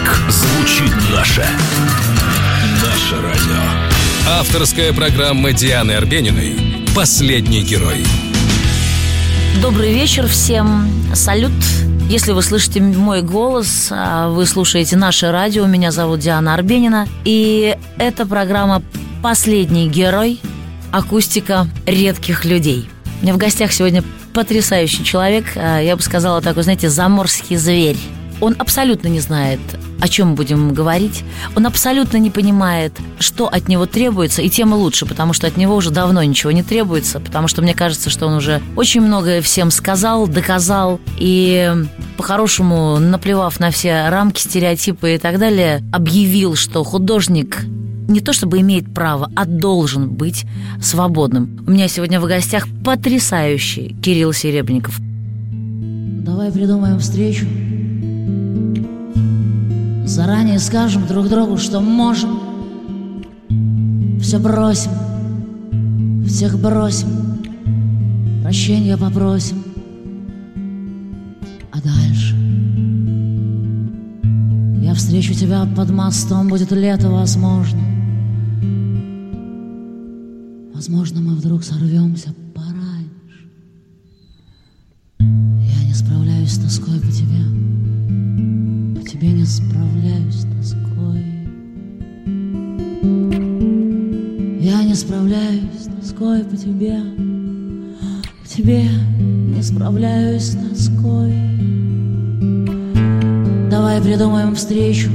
Так звучит наше радио. Авторская программа Дианы Арбениной «Последний герой». Добрый вечер всем. Салют. Если вы слышите мой голос, вы слушаете наше радио. Меня зовут Диана Арбенина. И это программа «Последний герой. Акустика редких людей». У меня в гостях сегодня потрясающий человек. Я бы сказала такой, знаете, заморский зверь. Он абсолютно не знает, о чем будем говорить. Он абсолютно не понимает, что от него требуется, и тем лучше, потому что от него уже давно ничего не требуется, потому что мне кажется, что он уже очень многое всем сказал, доказал, и по-хорошему, наплевав на все рамки, стереотипы и так далее, объявил, что художник не то чтобы имеет право, а должен быть свободным. У меня сегодня в гостях потрясающий Кирилл Серебренников. Давай придумаем встречу. Заранее скажем друг другу, что можем. Все бросим, всех бросим, прощения попросим. А дальше я встречу тебя под мостом, будет лето, возможно. Возможно, мы вдруг сорвемся пораньше. Я не справляюсь с тоской по тебе. По тебе не справляюсь с тоской. Я не справляюсь с тоской по тебе. По тебе не справляюсь с тоской. Давай придумаем встречу.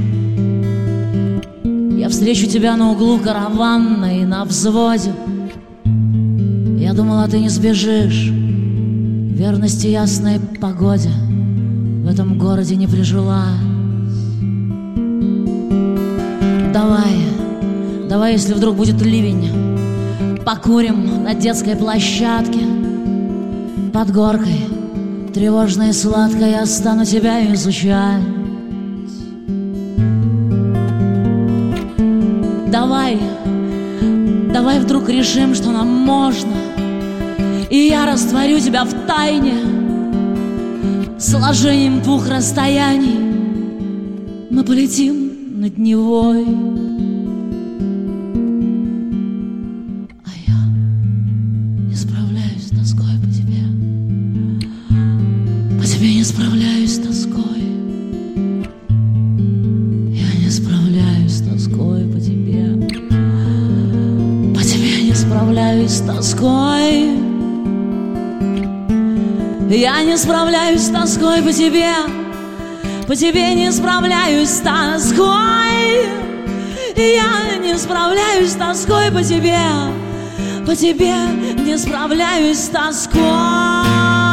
Я встречу тебя на углу Караванной, на взводе. Я думала, ты не сбежишь. Верности ясной погоде в этом городе не прижилась. Давай, если вдруг будет ливень, покурим на детской площадке. Под горкой, тревожно и сладко, я стану тебя изучать. Давай вдруг решим, что нам можно, и я растворю тебя в тайне. Сложением двух расстояний мы полетим над Невой. А я не справляюсь с тоской по тебе. По тебе не справляюсь с тоской. Я не справляюсь с тоской по тебе. По тебе не справляюсь с тоской. Я не справляюсь с тоской по тебе. По тебе не справляюсь с тоской. Я не справляюсь с тоской по тебе. По тебе не справляюсь с тоской.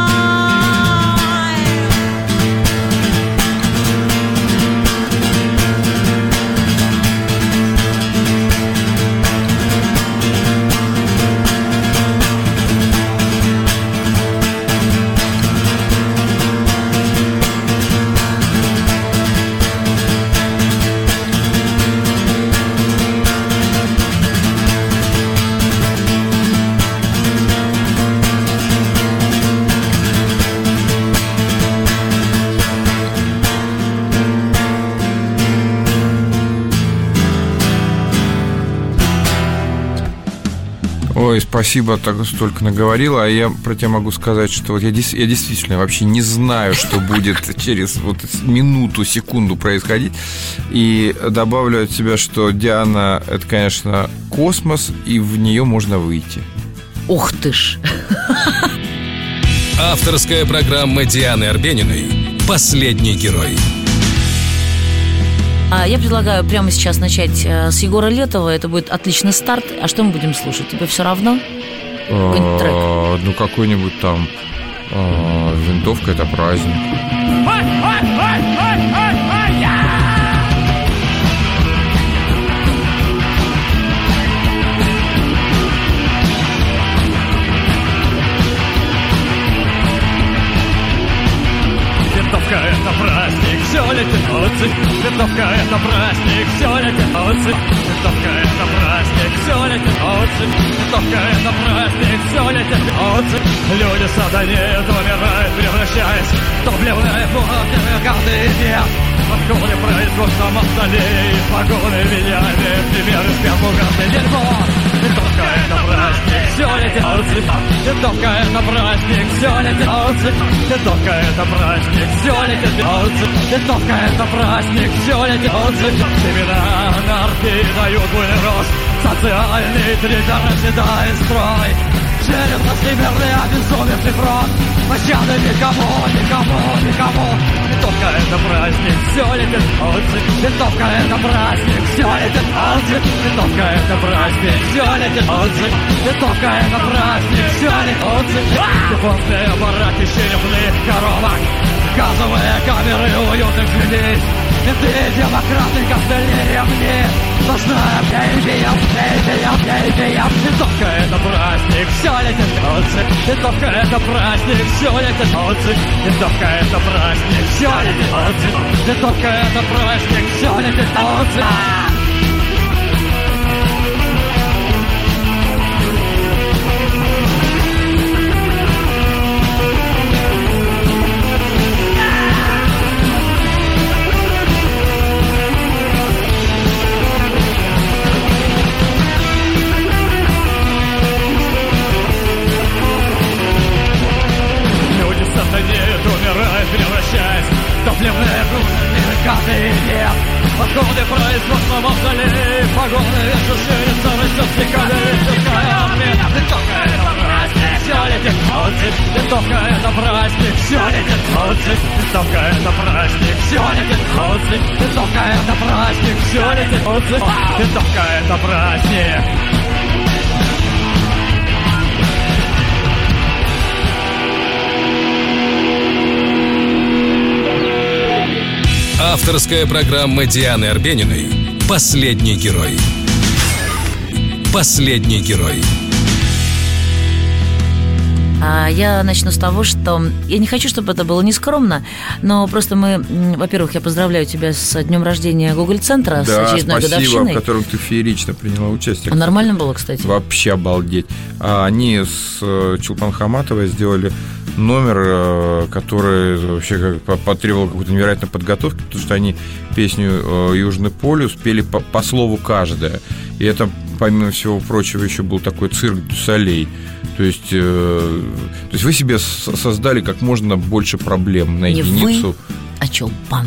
Ой, спасибо, так столько наговорила. А я про тебя могу сказать, что вот я действительно вообще не знаю, что будет через вот минуту, секунду происходить. И добавлю от себя, что Диана – это, конечно, космос, и в нее можно выйти. Ух ты ж! Авторская программа Дианы Арбениной «Последний герой». Я предлагаю прямо сейчас начать с Егора Летова. Это будет отличный старт. А что мы будем слушать? Тебе все равно? Какой-нибудь трек? Ну, какой-нибудь там «Винтовка – это праздник». Винтовка – это праздник, все летит оцик. Винтовка – это праздник, все летит оцик. Винтовка – это праздник, все летит оцик. Винтовка – это праздник, все летит оцик. Люди сатанеют, умирают, превращаясь в топливное пламя. бригады нет. Откуда производство мавзолей, погоны меняли, примеры спецбугатное дерьмо. Винтовка — это праздник, все летит отзыв. Винтовка — это праздник, все летит отзыв. Винтовка — это праздник, все летит отзыв. Винтовка — это праздник, все летит отзыв. Семена анархии дают буйный рост. Социальный триггер оседает строй. Череп на северный обезумевший фронт. Пощады никому, никому, никому. Винтовка — это праздник, все летит отзыв. Винтовка — это праздник, все летит отзыв. Винтовка — это праздник, все летит отзыв. Винтовка — это праздник, все летит отзыв. Телефонные бараки черепных коробок, газовые камеры уютных людей. Менты, демократы, костыли, ремни. Сплошная пейбием, пейбием, пейбием. Винтовка — это праздник, все летит отзыв. Винтовка — это праздник, все летит отзыв. Винтовка — это праздник, все летит отзыв. Винтовка — это праздник, все летит отзыв. Умирает, превращаясь в топливные бригады нет. Отходы производства мавзолей, погоны вершится, растет стекали, винтовка — это праздник, все летит отзыв. Винтовка — это праздник, все летит отзыв. Винтовка — это праздник, все летит отзыв. Винтовка — это праздник, все летит отзыв. Винтовка — это праздник. Авторская программа Дианы Арбениной «Последний герой». «Последний герой». Я начну с того, что я не хочу, чтобы это было нескромно, но просто мы, во-первых, я поздравляю тебя с днем рождения Google-центра, с очередной годовщиной. Да, в котором ты феерично приняла участие. Нормально было, кстати? Вообще обалдеть. Они с Чулпан Хаматовой сделали номер, который вообще потребовал какой-то невероятной подготовки, потому что они песню «Южный полюс» пели по слову каждая. И это, помимо всего прочего, еще был такой цирк дю солей. То есть вы себе создали как можно больше проблем на единицу. Вы, а Чулпан.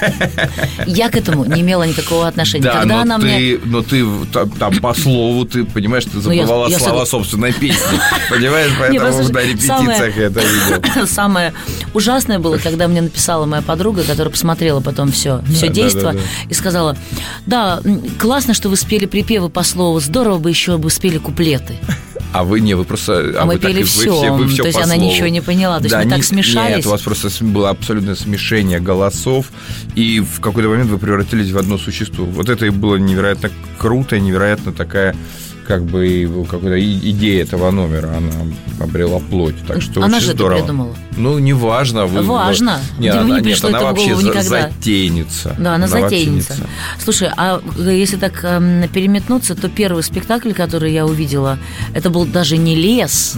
Я к этому не имела никакого отношения. Да, когда но ты там по слову, ты понимаешь, ты забывала слова собственной песни. Понимаешь, поэтому на репетициях я это видел. Самое ужасное было, когда мне написала моя подруга, которая посмотрела потом все действо, и сказала: да, классно, что вы спели припевы по слову, здорово бы еще бы спели куплеты. А вы не, вы просто... мы пели все, то есть она ничего не поняла, то есть мы так смешались. Нет, у вас просто было абсолютное смешение голосов, и в какой-то момент вы превратились в одно существо. Вот это и было невероятно круто, невероятно такая, как бы, какая-то идея этого номера, она обрела плоть, так что она очень же здорово. Это придумала. Ну, неважно. Важно. Нет, она вообще никогда. затейница. Да, она затейница. Слушай, а если так переметнуться, то первый спектакль, который я увидела, это был даже не «Лес»,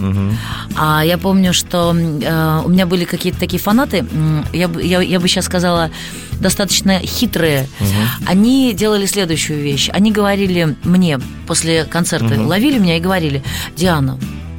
а я помню, что у меня были какие-то такие фанаты, я бы сейчас сказала, достаточно хитрые. Они делали следующую вещь. Они говорили мне после концерта, ловили меня и говорили: Диана,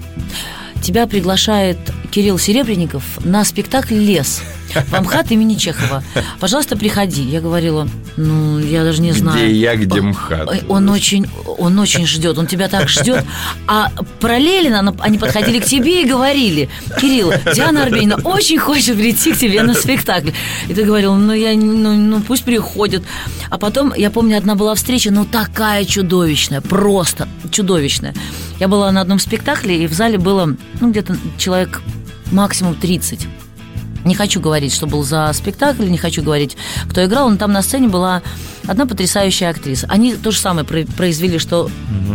тебя приглашает Кирилл Серебренников на спектакль «Лес» в МХАТ имени Чехова. Пожалуйста, приходи. Я говорила: ну, я даже не знаю. Где я, где МХАТ? Он очень ждет, он тебя так ждет. А параллельно они подходили к тебе и говорили: Кирилл, Диана Арбенина очень хочет прийти к тебе на спектакль. И ты говорил: пусть приходят. А потом, я помню, одна была встреча, такая чудовищная, просто чудовищная. Я была на одном спектакле, и в зале было, где-то человек максимум 30. Не хочу говорить, что был за спектакль, не хочу говорить, кто играл, но там на сцене была одна потрясающая актриса. Они то же самое произвели, что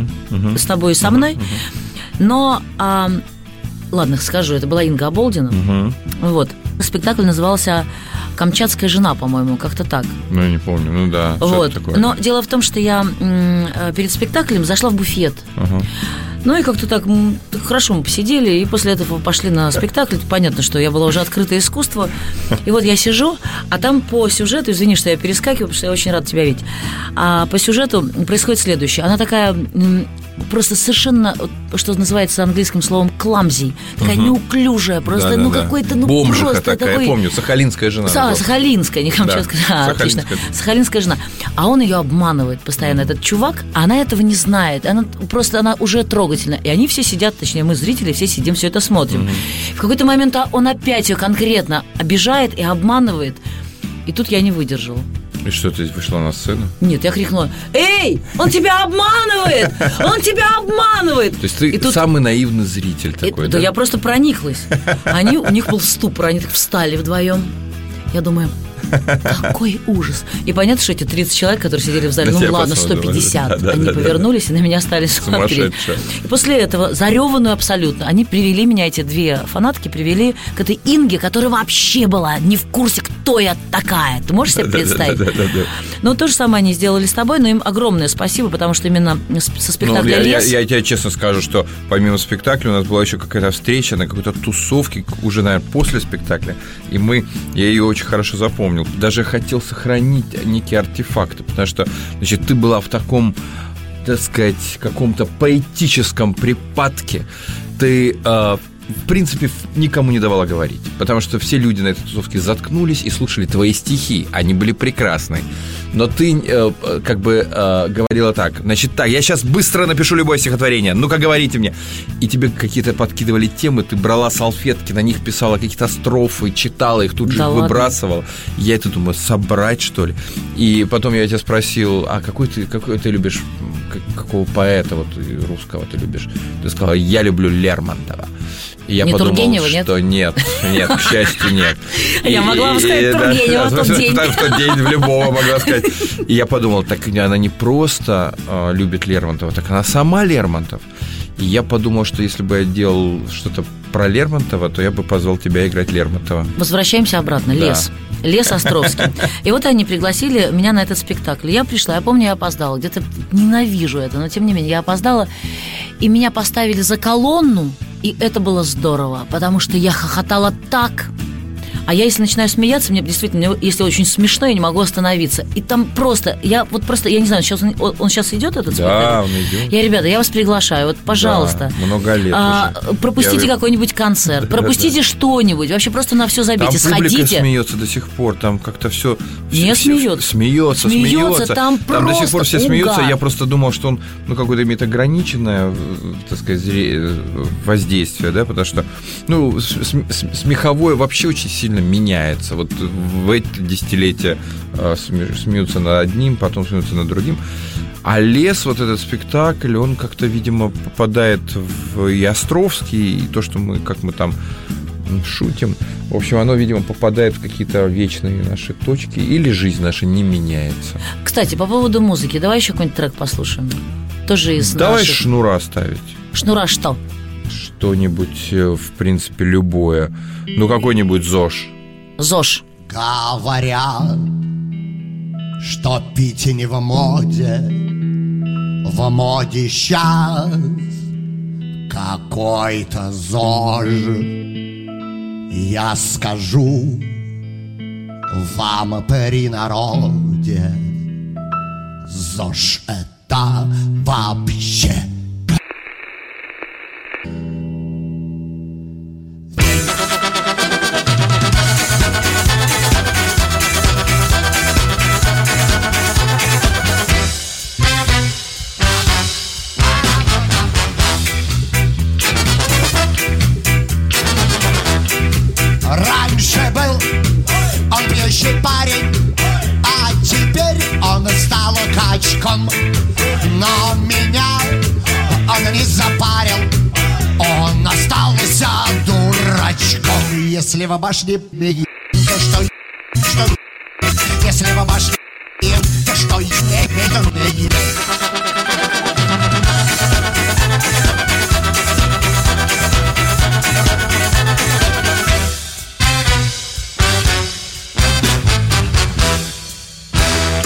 с тобой и со мной. Но, ладно, скажу, это была Инга Оболдина. Вот. Спектакль назывался «Камчатская жена», по-моему, как-то так. Ну, я не помню, да. Вот. Но дело в том, что я перед спектаклем зашла в буфет. Ну и как-то так хорошо мы посидели, и после этого пошли на спектакль. Понятно, что я была уже открытое искусство. И вот я сижу, а там по сюжету, извини, что я перескакиваю, потому что я очень рада тебя видеть. А по сюжету происходит следующее. Она такая просто совершенно, что называется английским словом, clumsy, такая неуклюжая, просто, какой-то, бомжиха просто такая, такой... я помню, сахалинская жена. Сахалинская, не хочу сказать. Отлично. Сахалинская жена. А он ее обманывает постоянно, этот чувак, а она этого не знает. Она уже трогательна. И они все сидят, точнее, мы, зрители, все сидим, все это смотрим. В какой-то момент он опять ее конкретно обижает и обманывает. И тут я не выдержала. И что, ты вышла на сцену? Нет, я крикнула: «Эй, он тебя обманывает! Он тебя обманывает!» То есть ты самый наивный зритель такой, да? Да, я просто прониклась. У них был ступор, они так встали вдвоем. Я думаю, какой ужас. И понятно, что эти 30 человек, которые сидели в зале, ладно, 150, они повернулись и на меня стали смотреть. И после этого, зареванную абсолютно, они привели меня, эти две фанатки, привели к этой Инге, которая вообще была не в курсе, кто я такая. Ты можешь себе представить? Ну, то же самое они сделали с тобой, но им огромное спасибо, потому что именно со спектакля «Лес». Я тебе честно скажу, что помимо спектакля у нас была еще какая-то встреча на какой-то тусовке, уже, наверное, после спектакля, и я ее очень хорошо запомнил. Даже хотел сохранить некие артефакты, потому что, значит, ты была в таком, так сказать, каком-то поэтическом припадке. Ты, в принципе, никому не давала говорить, потому что все люди на этой тусовке заткнулись и слушали твои стихи. Они были прекрасны. Но ты говорила так: значит, так, я сейчас быстро напишу любое стихотворение, ну-ка говорите мне. И тебе какие-то подкидывали темы, ты брала салфетки, на них писала какие-то строфы, читала их, тут же выбрасывала. Я это думаю, собрать, что ли? И потом я тебя спросил: а какой ты любишь, какого поэта вот русского ты любишь? Ты сказала: я люблю Лермонтова. И я подумал, Тургенева, что нет, к счастью, нет. Я могла бы сказать Тургенева в тот день. В тот день в любого могла сказать. И я подумал, так она не просто любит Лермонтова, так она сама Лермонтов. И я подумал, что если бы я делал что-то про Лермонтова, то я бы позвал тебя играть Лермонтова. Возвращаемся обратно. Лес Островский. И вот они пригласили меня на этот спектакль. Я пришла, я помню, я опоздала. Где-то ненавижу это, но тем не менее я опоздала. И меня поставили за колонну. И это было здорово, потому что я хохотала так. А я, если начинаю смеяться, мне действительно, если очень смешно, я не могу остановиться. И там просто, я не знаю, сейчас он сейчас идет, этот спектакль? Да, он идет. Я вас приглашаю, вот, пожалуйста. Да, много лет уже. Пропустите какой-нибудь концерт, пропустите что-нибудь, вообще просто на все забейте, там сходите. Публика смеется до сих пор, там как-то все. Не смеется. Смеется. Там до сих пор все смеются. Я просто думал, что он, какое-то имеет ограниченное, так сказать, воздействие, да, потому что, смеховое вообще очень сильно меняется. Вот в эти десятилетия смеются над одним, потом смеются над другим. А «Лес», вот этот спектакль, он как-то, видимо, попадает в и Островский, и то, что мы там шутим. В общем, оно, видимо, попадает в какие-то вечные наши точки, или жизнь наша не меняется. Кстати, по поводу музыки, давай еще какой-нибудь трек послушаем. Тоже из Давай наших... Шнура ставить. Шнура что? Что-нибудь, в принципе, любое. Какой-нибудь ЗОЖ. ЗОЖ. Говорят, что пить не в моде сейчас какой-то ЗОЖ. Я скажу вам при народе, ЗОЖ это вообще. Раньше был он пьющий парень, а теперь он стал качком. Но меня он не запарил, он остался дурачком. Если в башне то что если в башне то что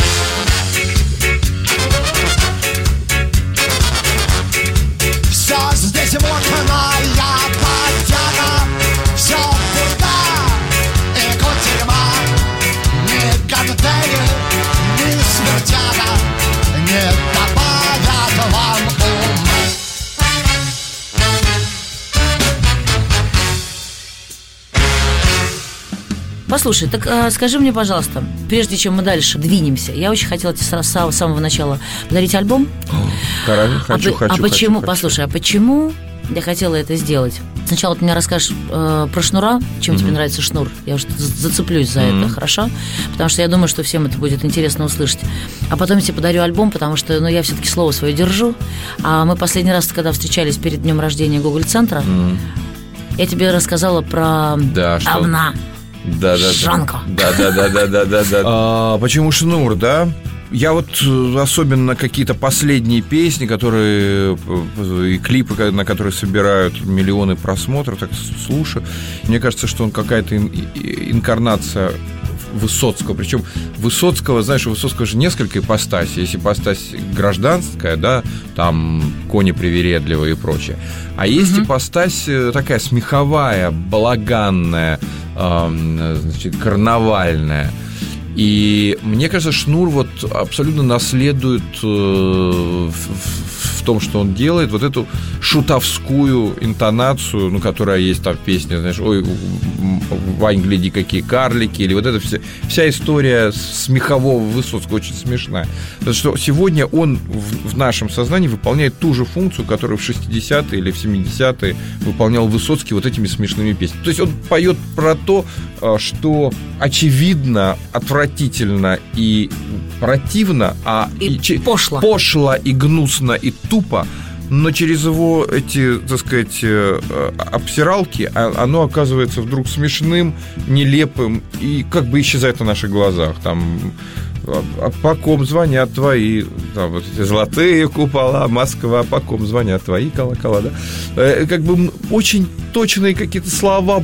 все Послушай, так скажи мне, пожалуйста, прежде чем мы дальше двинемся, я очень хотела тебе с самого начала подарить альбом. Хочу. Послушай, а почему я хотела это сделать? Сначала ты мне расскажешь про шнура, чем тебе нравится шнур. Я уже зацеплюсь за это, хорошо? Потому что я думаю, что всем это будет интересно услышать. А потом я тебе подарю альбом, потому что я все-таки слово свое держу. А мы последний раз, когда встречались перед днем рождения Гоголь-центра, я тебе рассказала про овна. Да. Жанку. Да. Почему шнур, да? Я вот особенно какие-то последние песни, которые и клипы, на которые собирают миллионы просмотров, так слушаю. Мне кажется, что он какая-то инкарнация Высоцкого. Причем Высоцкого, знаешь, у Высоцкого же несколько ипостасей. Есть ипостась гражданская, да, там кони привередливые и прочее. А есть ипостась такая смеховая, балаганная, значит, карнавальная. И мне кажется, Шнур вот абсолютно наследует в том, что он делает, вот эту шутовскую интонацию, которая есть там в песне, знаешь, ой, Вань, гляди, какие карлики, или вот эта вся история смехового Высоцкого очень смешная. Потому что сегодня он в нашем сознании выполняет ту же функцию, которую в 60-е или в 70-е выполнял Высоцкий вот этими смешными песнями. То есть он поет про то, что очевидно, отвратительно и противно, пошло и гнусно и тупо, но через его эти, так сказать, обсиралки оно оказывается вдруг смешным, нелепым и как бы исчезает на наших глазах. Там по ком звонят твои, там, вот эти золотые купола, Москва, по ком звонят твои колокола, да? Как бы очень точные какие-то слова,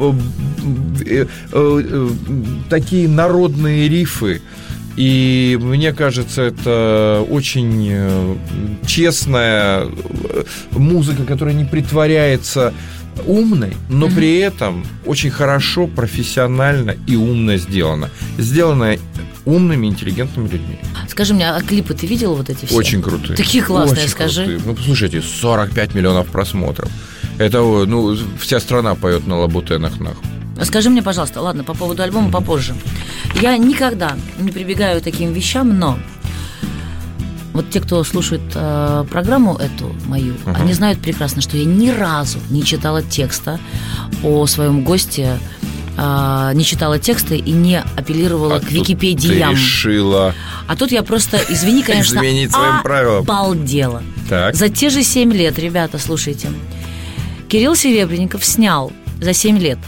такие народные рифы. И мне кажется, это очень честная музыка, которая не притворяется умной, но при этом очень хорошо, профессионально и умно сделана. Сделана умными, интеллигентными людьми. Скажи мне, а клипы ты видел вот эти все? Очень крутые. Такие классные, очень скажи. Крутые. Послушайте, 45 миллионов просмотров. Это, вся страна поет на лабутенах, нахуй. Скажи мне, пожалуйста, ладно, по поводу альбома попозже. Я никогда не прибегаю к таким вещам, но вот те, кто слушает программу эту мою, они знают прекрасно, что я ни разу не читала текста о своем госте, не читала текста и не апеллировала к Википедиям. Ты решила. А тут я просто, извини, конечно, изменить своим правилам. Обалдела. Так. За те же 7 лет, ребята, слушайте, Кирилл Серебренников снял за 7 лет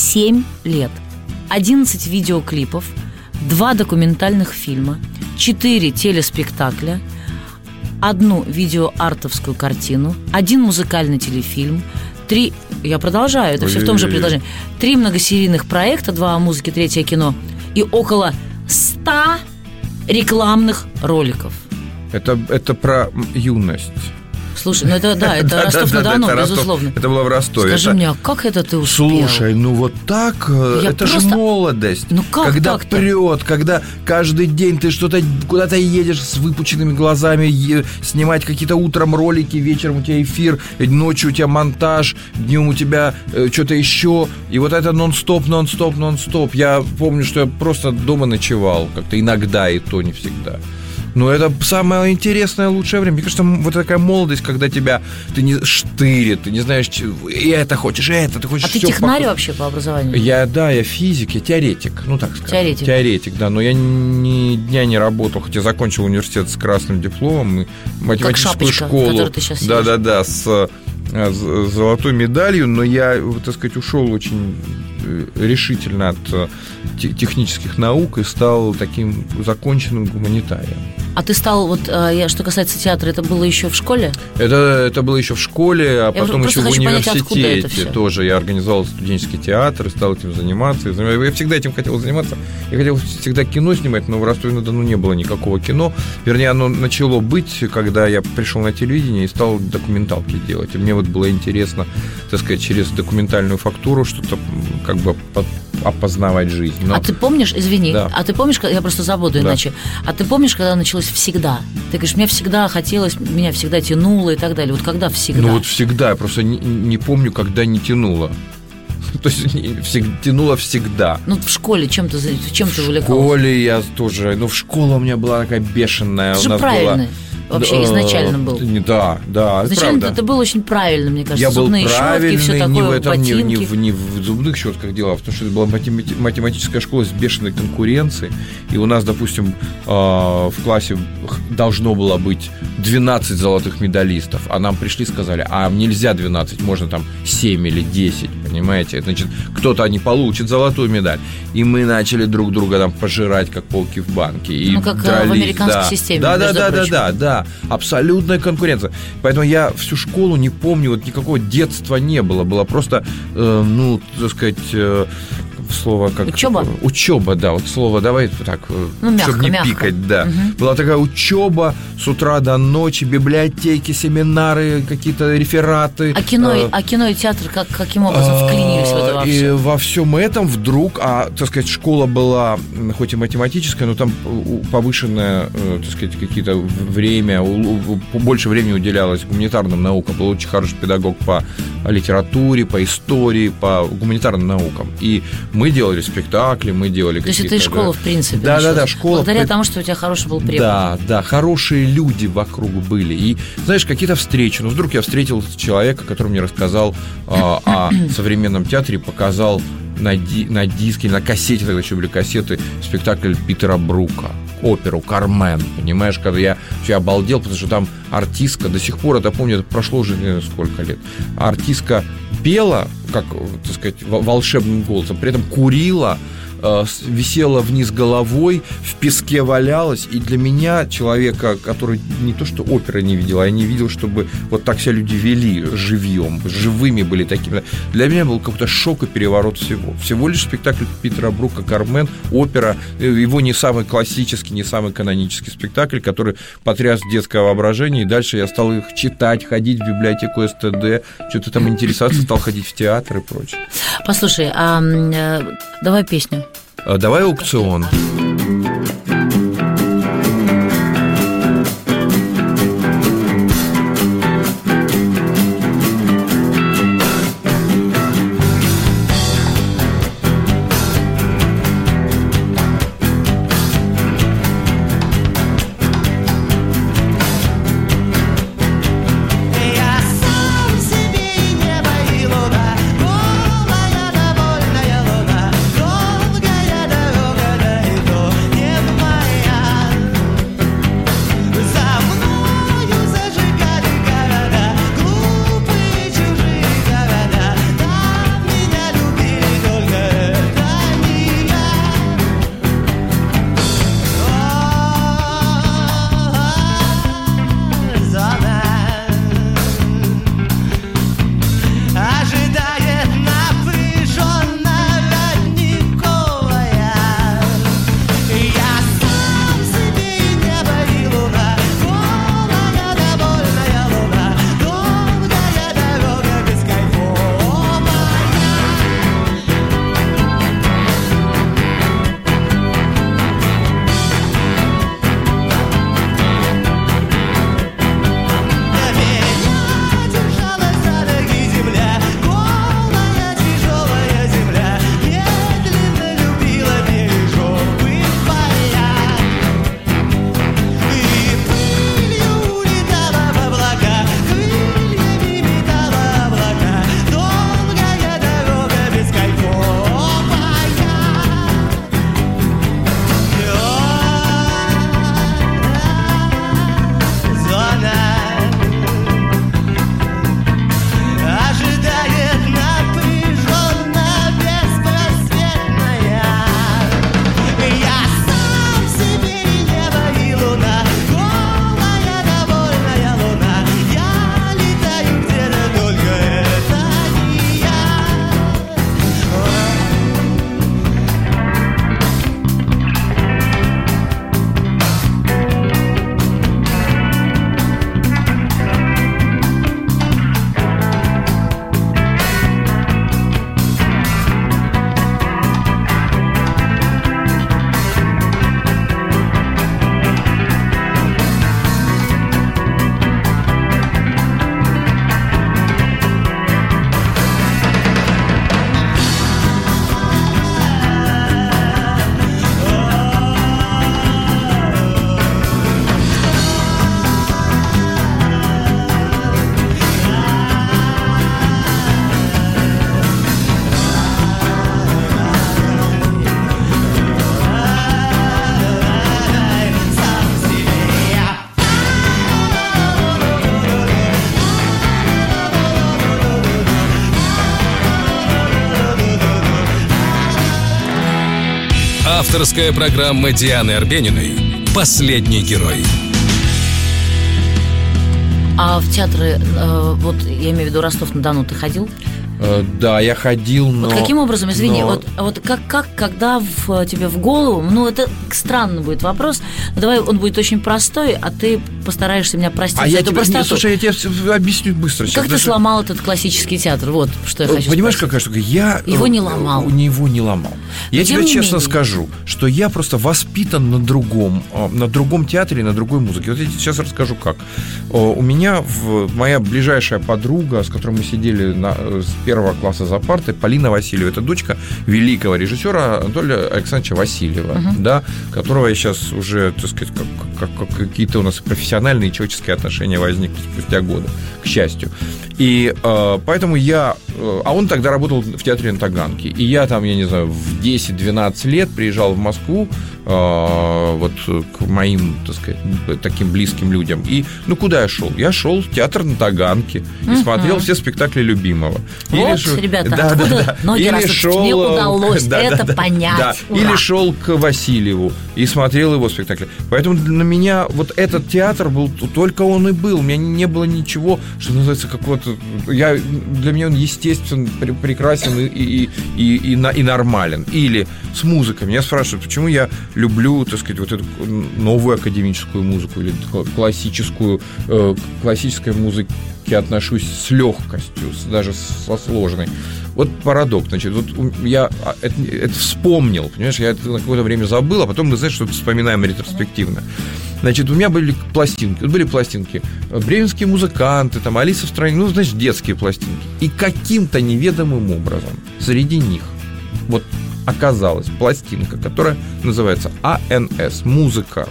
11 видеоклипов, 2 документальных фильма, 4 телеспектакля, 1 видеоартовскую картину, 1 музыкальный телефильм, 3... Я продолжаю, это все в том же предложении. 3 многосерийных проекта, 2 о музыке, 3 о кино и около 100 рекламных роликов. Это про юность. Слушай, ну это да, это Ростов-на-Дону, безусловно. Это было в Ростове. Скажи мне, а как это ты успел? Слушай, вот так, это же молодость. Ну как когда так-то? прет, когда каждый день ты куда-то едешь с выпученными глазами, снимать какие-то утром ролики, вечером у тебя эфир, ночью у тебя монтаж, днем у тебя что-то еще. И вот это нон-стоп. Я помню, что я просто дома ночевал как-то иногда, и то не всегда. Но это самое интересное, лучшее время. Мне кажется, вот такая молодость, когда тебя ты не штырит, ты не знаешь, и это хочешь, и это, ты хочешь. А ты технарь вообще по образованию? Я физик, я теоретик, так сказать. Теоретик, да, но я ни дня не работал, хотя закончил университет с красным дипломом и математическую школу. Которую ты сейчас да, с золотой медалью, но я, так сказать, ушел очень решительно от технических наук и стал таким законченным гуманитарием. А ты стал, что касается театра, это было еще в школе? Это было еще в школе, а потом еще в университете понять, тоже. Я организовал студенческий театр и стал этим заниматься. Я всегда этим хотел заниматься. Я хотел всегда кино снимать, но в Ростове-на-Дону не было никакого кино. Вернее, оно начало быть, когда я пришел на телевидение и стал документалки делать. И мне было интересно, так сказать, через документальную фактуру что-то как бы опознавать жизнь. А ты помнишь, извини, да. А ты помнишь, я просто забуду иначе, а ты помнишь, когда началось всегда? Ты говоришь, мне всегда хотелось, меня всегда тянуло и так далее. Вот когда всегда? Всегда, я просто не помню, когда не тянуло. То есть тянуло всегда. Ну, в школе чем ты увлекался? В школе я тоже... Ну, в школе у меня была такая бешеная. Это же правильно. Вообще изначально был. Да, изначально ты был очень правильный, мне кажется. Я был зубные щетки, все такое, не в этом, ботинки. не в зубных щетках дело, потому что это была математическая школа с бешеной конкуренцией. И у нас, допустим, в классе должно было быть 12 золотых медалистов, а нам пришли и сказали, а нельзя 12, можно там 7 или 10, понимаете? Значит, кто-то не получит золотую медаль. И мы начали друг друга там пожирать, как полки в банке. И как дрались, в американской системе. Да, абсолютная конкуренция. Поэтому я всю школу не помню, вот никакого детства не было. Было просто, так сказать, слово как... Учеба, да, вот слово давай так, чтобы не пикать, да. Угу. Была такая учеба с утра до ночи, библиотеки, семинары, какие-то рефераты. А кино и театр каким образом вклинились в это во все? И во всем этом вдруг, так сказать, школа была, хоть и математическая, но там повышенное, так сказать, какие-то время, больше времени уделялось гуманитарным наукам. Был очень хороший педагог по литературе, по истории, по гуманитарным наукам. И мы делали спектакли, мы делали какие-то... То есть это и школа, в принципе. Да, школа. Благодаря тому, что у тебя хороший был препод. Да, хорошие люди вокруг были. И, знаешь, какие-то встречи. Вдруг я встретил человека, который мне рассказал о современном театре, показал на диске, на кассете, тогда еще были кассеты, спектакль Питера Брука, оперу «Кармен», понимаешь, когда я обалдел, потому что там артистка, до сих пор это помню, это прошло уже не знаю, сколько лет, артистка пела, как, так сказать, волшебным голосом, при этом курила, висела вниз головой, в песке валялась. И для меня, человека, который не то что оперы не видел, а я не видел, чтобы вот так себя люди вели живьем, живыми были такими. Для меня был какой-то шок и переворот всего. Всего лишь спектакль Питера Брука «Кармен», опера, его не самый классический, не самый канонический спектакль, который потряс детское воображение, и дальше я стал их читать, ходить в библиотеку СТД, что-то там интересоваться, стал ходить в театр и прочее. Послушай, давай песню. Давай аукцион. Небо Авторская программа Дианы Арбениной «Последний герой». А в театры, вот я имею в виду Ростов-на-Дону, ты ходил? Да, я ходил, но... Вот каким образом, извини, вот как когда тебе в голову, ну, это странный будет вопрос, но давай он будет очень простой, а ты постараешься меня простить за эту простоту. Слушай, я тебе объясню быстро. Как ты сломал этот классический театр? Вот, что я хочу Понимаешь, спросить. какая штука? Я его не ломал. Его не ломал. Я тебе честно скажу, что я просто воспитан на другом театре, на другой музыке. Вот я тебе сейчас расскажу, как. У меня моя ближайшая подруга, с которой мы сидели с первого класса за партой, Полина Васильева, это дочка великого режиссера Анатолия Александровича Васильева, да, которого я сейчас уже, так сказать, как какие-то у нас профессиональные и человеческие отношения возникли спустя годы, к счастью. И поэтому а он тогда работал в театре на Таганке, и я там, я не знаю, в 10-12 лет приезжал в Москву вот к моим, так сказать, таким близким людям. И, куда я шел? Я шел в театр на Таганке и смотрел все спектакли любимого. Вот, ребята, откуда ноги растут, мне удалось это понять. Да. Или шел к Васильеву и смотрел его спектакли. Поэтому для меня вот этот театр был, только он и был. У меня не было ничего, что называется, какого-то... Для меня он естествен, прекрасен и нормален. Или с музыкой. Меня спрашивают, почему я люблю, так сказать, вот эту новую академическую музыку или классической музыке отношусь с легкостью, даже со сложной. Вот парадокс. Значит, вот я это вспомнил, понимаешь, я это на какое-то время забыл, а потом мы, знаешь, что-то вспоминаем ретроспективно. Значит, у меня были пластинки. Бременские музыканты, там, Алиса в стране, значит, детские пластинки. И каким-то неведомым образом среди них вот оказалась пластинка, которая называется АНС, музыка,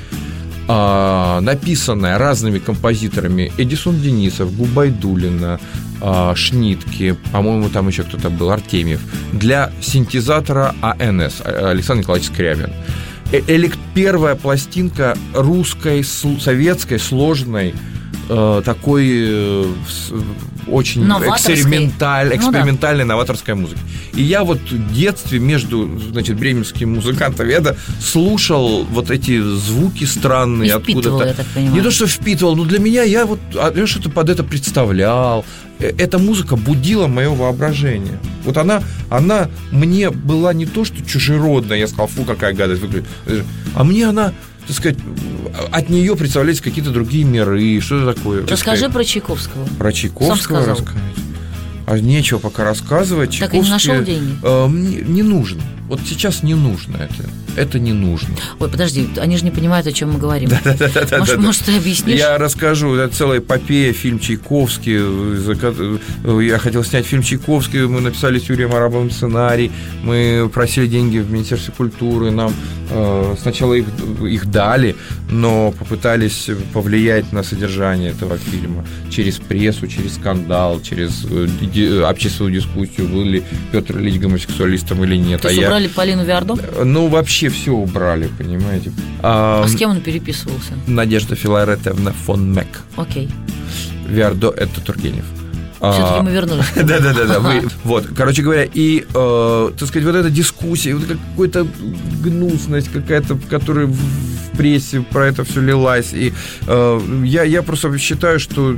написанная разными композиторами: Эдисон Денисов, Губайдуллина, Шнитке, по-моему, там еще кто-то был, Артемьев, для синтезатора АНС, Александр Николаевич Скрябин. Первая пластинка русской, советской, сложной, такой очень экспериментальной, новаторской музыки. И я вот в детстве между, значит, бременским музыкантом я слушал вот эти звуки странные откуда-то. Я так понимаю. Не то, что впитывал, но для меня я что-то под это представлял. Эта музыка будила мое воображение. Вот она мне была не то, что чужеродная, я сказал, фу, какая гадость выглядит, а мне она, так сказать, от нее представлялись какие-то другие миры, что-то такое. Расскажи про Чайковского. Про Чайковского рассказать? А нечего пока рассказывать. Так и не нашел денег? Не нужно. Вот сейчас не нужно это. Это не нужно. Ой, подожди, они же не понимают, о чем мы говорим. Может, ты объяснишь? Я расскажу. Это целая эпопея, фильм Чайковский. Я хотел снять фильм Чайковский. Мы написали с Юрием Арабовым сценарий. Мы просили деньги в Министерстве культуры. Нам сначала их дали, но попытались повлиять на содержание этого фильма через прессу, через скандал, через общественную дискуссию, был ли Петр Ильич гомосексуалистом или нет. То есть убрали Полину Виардо? Ну, вообще все убрали, понимаете. А с кем он переписывался? Надежда Филаретовна фон Мек. Окей. Виардо – это Тургенев. Все-таки мы вернулись. Да. Вот, короче говоря, и, так сказать, вот эта дискуссия, вот какая-то гнусность какая-то, которая в прессе про это все лилась. И я просто считаю, что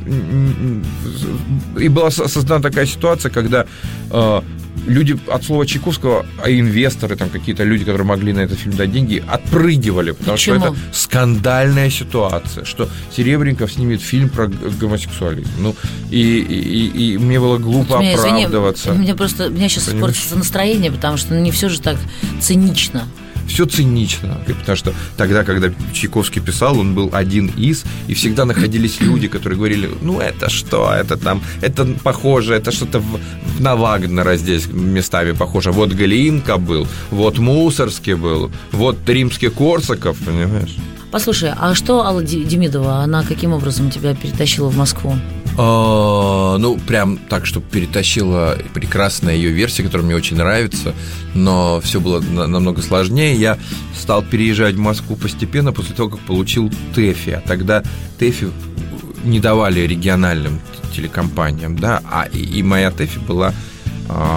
и была создана такая ситуация, когда люди от слова Чайковского, а инвесторы, там какие-то люди, которые могли на этот фильм дать деньги, отпрыгивали, потому что это скандальная ситуация, что Серебренников снимет фильм про гомосексуализм. Ну, и мне было глупо оправдываться. Извини, меня сейчас испортится настроение, потому что не все же так цинично. Все цинично, потому что тогда, когда Чайковский писал, он был один из, и всегда находились люди, которые говорили, ну это что, это там, это похоже, это что-то на Вагнера здесь местами похоже. Вот Галиинка был, вот Мусорский был, вот Римский-Корсаков, понимаешь? Послушай, а что Алла Демидова, она каким образом тебя перетащила в Москву? Ну, прям так, что перетащила прекрасная ее версия, которая мне очень нравится, но все было намного сложнее. Я стал переезжать в Москву постепенно после того, как получил ТЭФИ. А тогда ТЭФИ не давали региональным телекомпаниям, да, и моя ТЭФИ была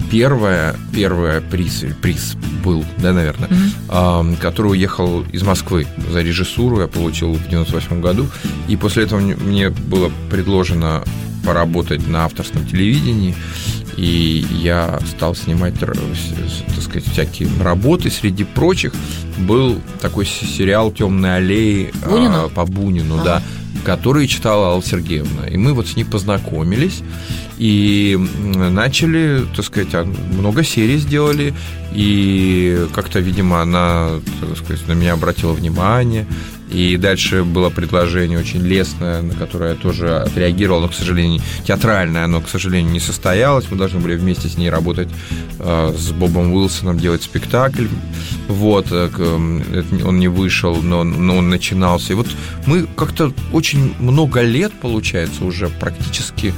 первая приз был, да, наверное, который уехал из Москвы за режиссуру, я получил в 98 году, и после этого мне было предложено поработать на авторском телевидении, и я стал снимать, так сказать, всякие работы. Среди прочих был такой сериал «Темные аллеи» по Бунину, да, который читала Алла Сергеевна. И мы вот с ней познакомились и начали, так сказать, много серий сделали, и как-то, видимо, она, так сказать, на меня обратила внимание. И дальше было предложение очень лестное, на которое я тоже отреагировал, но, к сожалению, театральное, оно, к сожалению, не состоялось. Мы должны были вместе с ней работать с Бобом Уилсоном, делать спектакль. Вот, он не вышел, но он начинался. И вот мы как-то очень много лет, получается, уже практически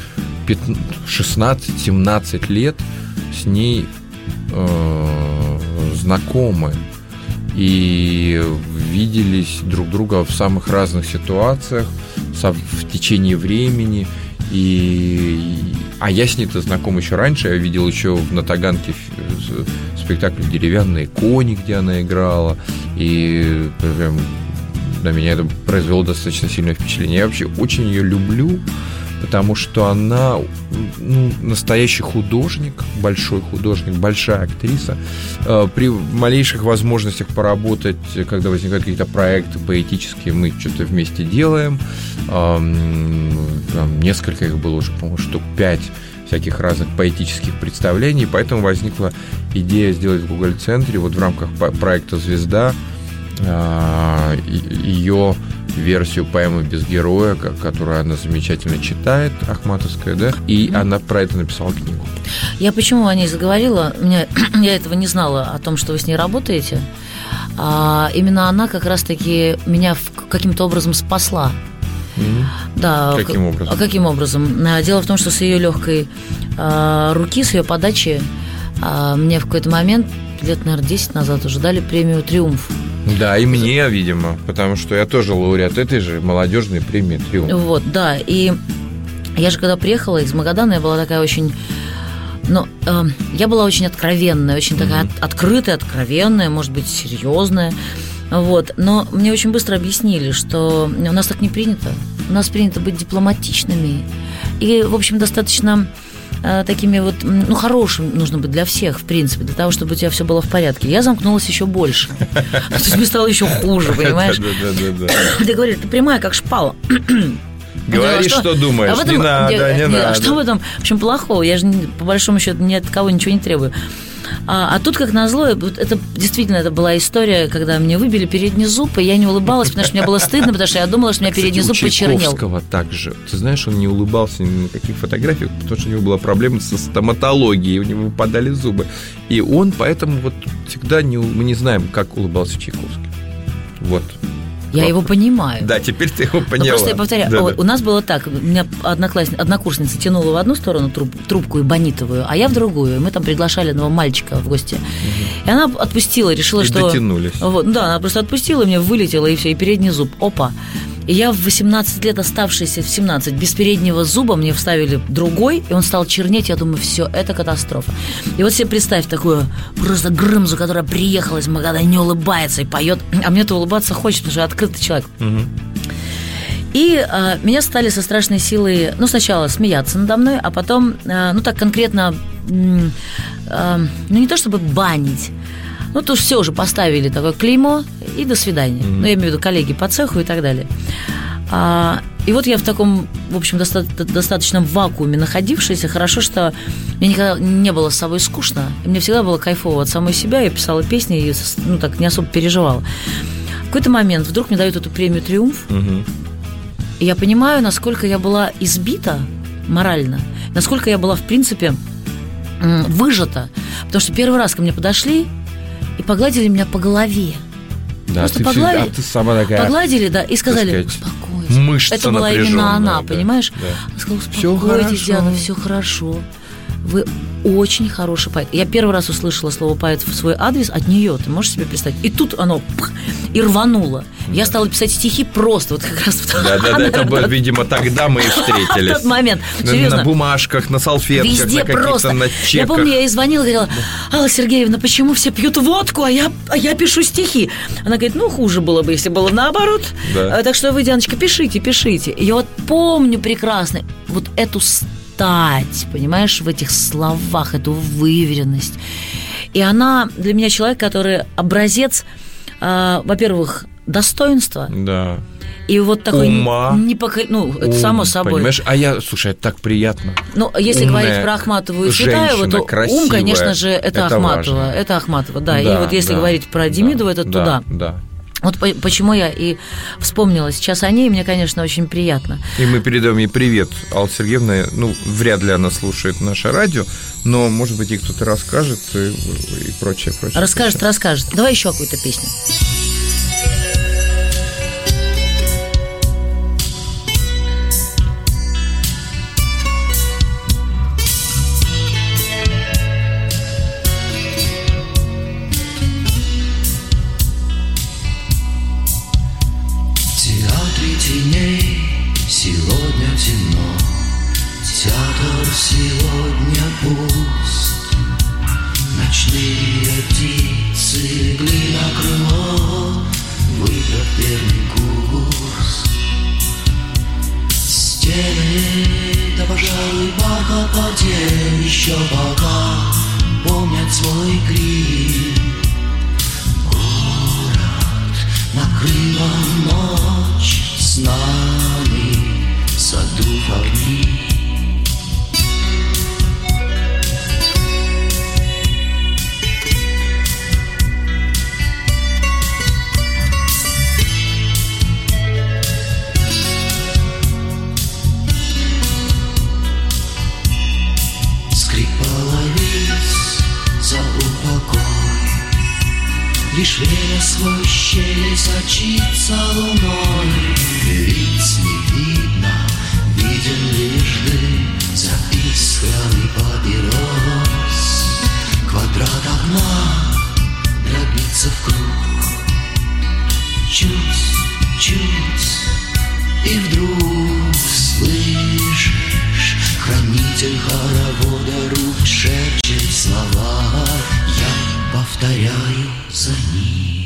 16-17 лет с ней знакомы. И виделись друг друга в самых разных ситуациях в течение времени. А я с ней-то знаком еще раньше. Я видел еще на Таганке спектакль «Деревянные кони», где она играла. И прям на меня это произвело достаточно сильное впечатление. Я вообще очень ее люблю, потому что она настоящий художник, большой художник, большая актриса. При малейших возможностях поработать, когда возникают какие-то проекты поэтические, мы что-то вместе делаем. Несколько их было уже, по-моему, штук 5 всяких разных поэтических представлений. Поэтому возникла идея сделать в Гоголь-центре вот в рамках проекта «Звезда» ее версию поэмы «Без героя», которую она замечательно читает, ахматовская, да, и она про это написала книгу. Я почему о ней заговорила? Я этого не знала, о том, что вы с ней работаете. Именно она как раз-таки меня каким-то образом спасла. Да, каким образом? Каким образом? Дело в том, что с ее легкой руки, с ее подачи мне в какой-то момент, лет, наверное, 10 назад уже дали премию «Триумф». Да, и мне, видимо, потому что я тоже лауреат этой же молодежной премии «Триумф». Вот, да, и я же когда приехала из Магадана, я была такая очень... я была очень откровенная, очень такая открытая, откровенная, может быть, серьезная. Вот. Но мне очень быстро объяснили, что у нас так не принято. У нас принято быть дипломатичными. И, в общем, достаточно такими вот, хорошим нужно быть для всех, в принципе, для того, чтобы у тебя все было в порядке. Я замкнулась еще больше. То есть мне стало еще хуже, понимаешь? Да. Ты говоришь, ты прямая, как шпала. Говори, что думаешь, не надо. А что в этом, в общем, плохого? Я же, по большому счету, ни от кого ничего не требую. А тут, как назло, это действительно это была история, когда мне выбили передний зуб, и я не улыбалась, потому что мне было стыдно, потому что я думала, что у меня передний зуб почернел. У Чайковского также. Ты знаешь, он не улыбался ни на каких фотографиях, потому что у него была проблема со стоматологией, у него выпадали зубы. И он поэтому вот всегда мы не знаем, как улыбался Чайковский. Вот. Я его понимаю. Да, теперь ты его поняла. Просто я повторяю, у нас было так, у меня однокурсница тянула в одну сторону трубку эбонитовую, а я в другую. И мы там приглашали одного мальчика в гости. И она отпустила, решила, что... дотянулись. Вот, да, она просто отпустила, мне вылетела, и все, и передний зуб. Опа. И я в 18 лет, оставшиеся в 17, без переднего зуба, мне вставили другой, и он стал чернеть. Я думаю, все, это катастрофа. И вот себе представь такую просто Грымзу, которая приехала из Магадана, не улыбается и поет. А мне-то улыбаться хочется, потому что я открытый человек. И меня стали со страшной силой, сначала смеяться надо мной, а потом, так конкретно, не то чтобы банить, то все уже поставили такое клеймо, и до свидания. Я имею в виду коллеги по цеху и так далее. И вот я в таком, в общем, достаточном вакууме находившейся. Хорошо, что мне никогда не было с собой скучно. И мне всегда было кайфово от самой себя. Я писала песни и так не особо переживала. В какой-то момент вдруг мне дают эту премию «Триумф». И я понимаю, насколько я была избита морально, насколько я была, в принципе, выжата. Потому что первый раз ко мне подошли и погладили меня по голове. Да, просто погладили, ты сама такая, погладили, да, и сказали, успокойся. Мышца это была именно она, да, понимаешь? Да. Она сказала, успокойтесь, Диана, все хорошо. очень хороший поэт. Я первый раз услышала слово поэт в свой адрес от нее, ты можешь себе представить? И тут оно и рвануло. Я стала писать стихи просто, вот как раз... Да, это было, видимо, тогда мы и встретились. В тот момент, серьезно. На бумажках, на салфетках, везде на каких-то, просто. на чеках. Я помню, я ей звонила, говорила: Алла Сергеевна, почему все пьют водку, а я пишу стихи? Она говорит: ну, хуже было бы, если было наоборот. Да. Так что вы, Дианочка, пишите. И я вот помню прекрасно вот эту стать, понимаешь, в этих словах, эту выверенность. И она для меня человек, который образец, во-первых, достоинства. Да. И вот такой ума. Это само собой. Понимаешь, слушай, это так приятно. Ну, если говорить про Ахматову и Цветаеву, то красивая, ум, конечно же, это Ахматова. Важно. Это Ахматова, да. И вот если говорить про Демидову, это туда. Да. Вот почему я и вспомнила сейчас о ней, и мне, конечно, очень приятно. И мы передаем ей привет, Алла Сергеевна. Ну, вряд ли она слушает наше радио, но, может быть, ей кто-то расскажет и прочее. Расскажет. Давай еще какую-то песню. Сегодня темно, театр сегодня пуст. Ночные птицы легли на крыло, выбрав первый курс. Стены, да, пожалуй, бархат потел еще пока помнят свой крик. Город накрыла ночь с нами, задув огни. Скрип половиц за упокой, лишь время свой щели сочится луной. Лиц не видно, виден лишь дым за искрами папирос. Квадрат огня дробится в круг. Чуть, и вдруг слышишь, хранитель хоровода рук шепчет слова. Я повторяю за ним.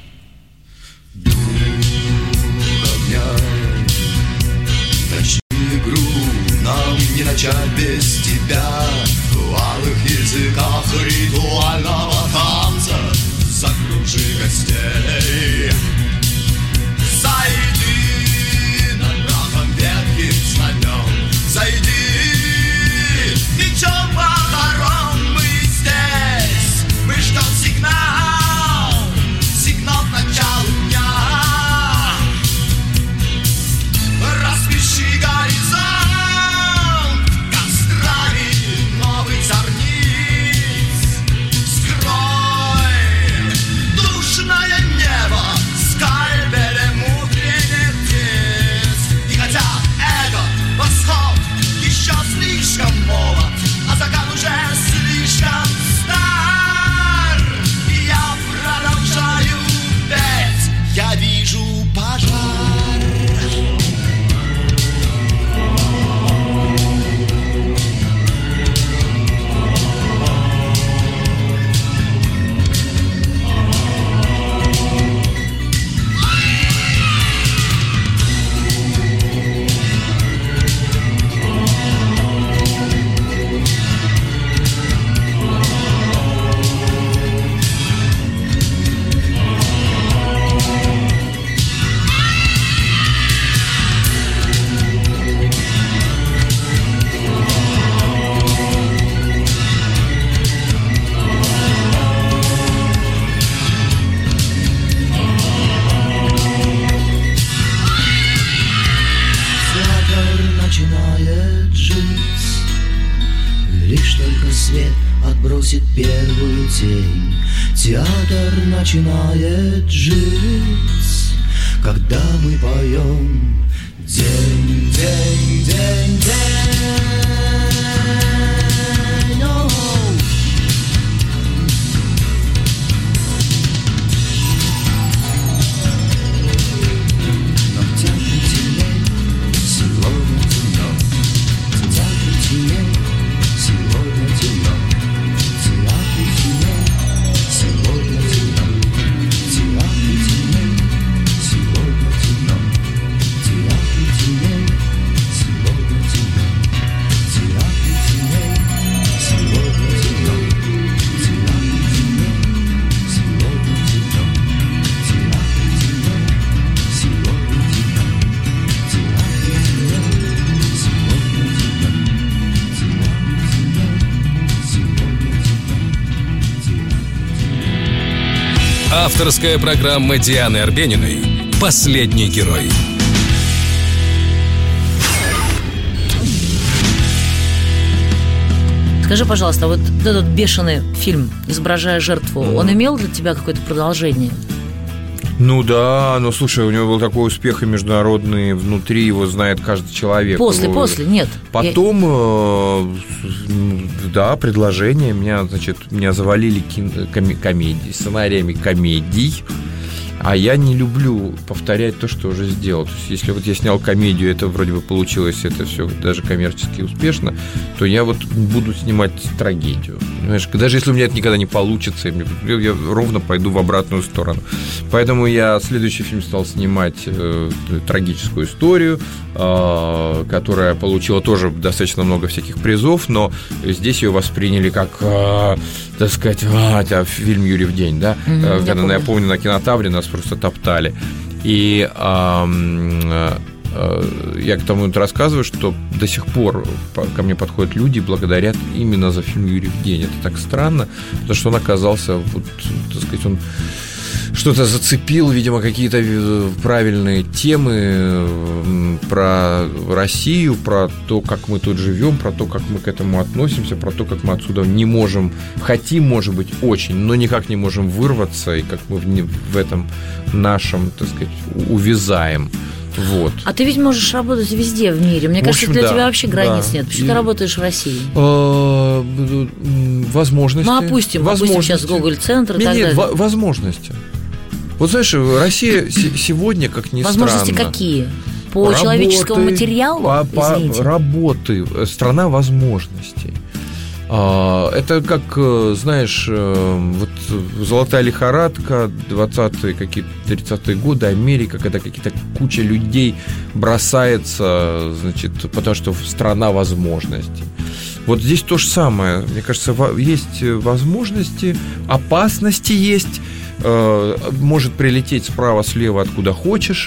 Нам не начать без тебя. В алых языках ритуального танца закружи гостей. Зайди над прахом ветхих знамен. Зайди, ничем похорон мы здесь. Мы ждем сигнал к началу дня. Распиши горизонт кострами новых зорниц. Скрой душное небо скальпелем утренних птиц. И хотя этот восход еще слишком молод, а закат уже слишком стар, я продолжаю петь. Я вижу пожар. Начинает жить, лишь только свет отбросит первую тень. Театр начинает жить, когда мы поем день, день, день, день. Авторская программа Дианы Арбениной «Последний герой». Скажи, пожалуйста, вот этот бешеный фильм «Изображая жертву», он имел для тебя какое-то продолжение? Ну да, но слушай, у него был такой успех и международный, внутри его знает каждый человек. После, нет. Потом, да, предложение, меня завалили комедии, сценариями комедий. А я не люблю повторять то, что уже сделал. То есть, если вот я снял комедию, это вроде бы получилось, это все даже коммерчески успешно, то я вот буду снимать трагедию. Понимаешь, даже если у меня это никогда не получится, я ровно пойду в обратную сторону. Поэтому я следующий фильм стал снимать трагическую историю, которая получила тоже достаточно много всяких призов, но здесь ее восприняли как, так сказать, фильм «Юрьев день», да? Я помню, на Кинотавре нас просто топтали. И я к тому рассказываю, что до сих пор ко мне подходят люди и благодарят именно за фильм «Юрьев день». Это так странно, потому что он оказался, вот, так сказать, он что-то зацепил, видимо, какие-то правильные темы про Россию, про то, как мы тут живем, про то, как мы к этому относимся, про то, как мы отсюда не можем, хотим, может быть, очень, но никак не можем вырваться, и как мы в этом нашем, так сказать, увязаем. Вот. А ты ведь можешь работать везде в мире. Мне кажется, для тебя вообще границ нет. Почему ты работаешь в России? Возможности. Ну, опустим сейчас Гоголь-центр и так далее. Нет, возможности. Вот знаешь, Россия сегодня, как ни странно... Возможности какие? По человеческому материалу? Работы. Страна возможностей. Это как, знаешь, вот золотая лихорадка, 20-е, какие-то 30-е годы, Америка, когда какие-то куча людей бросается, значит, потому что страна возможностей. Вот здесь то же самое. Мне кажется, есть возможности, опасности есть. Может прилететь справа-слева, откуда хочешь.